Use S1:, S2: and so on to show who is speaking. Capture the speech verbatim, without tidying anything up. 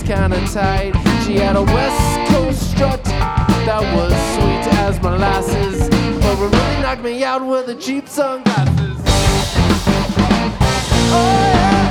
S1: kinda tight. She had a West Coast strut that was sweet as molasses, but it really knocked me out with the cheap sunglasses. Oh yeah.